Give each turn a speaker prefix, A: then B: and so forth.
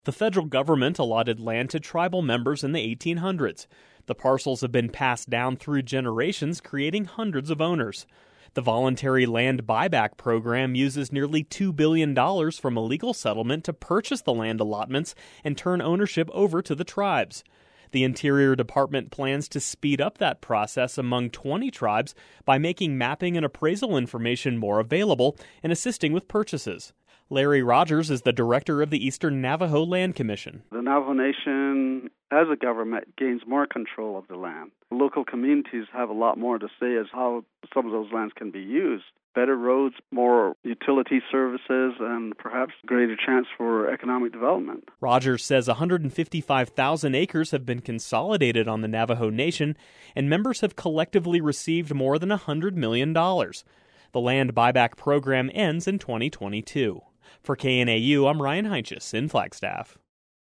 A: The federal government allotted land to tribal members in the 1800s. The parcels have been passed down through generations, creating hundreds of owners. The voluntary land buyback program uses nearly $2 billion from a legal settlement to purchase the land allotments and turn ownership over to the tribes. The Interior Department plans to speed up that process among 20 tribes by making mapping and appraisal information more available and assisting with purchases. Larry Rogers is the director of the Eastern Navajo Land Commission.
B: The Navajo Nation, as a government, gains more control of the land. Local communities have a lot more to say as how some of those lands can be used. Better roads, more utility services, and perhaps greater chance for economic development.
A: Rogers says 155,000 acres have been consolidated on the Navajo Nation, and members have collectively received more than $100 million. The land buyback program ends in 2022. For KNAU, I'm Ryan Heinches in Flagstaff.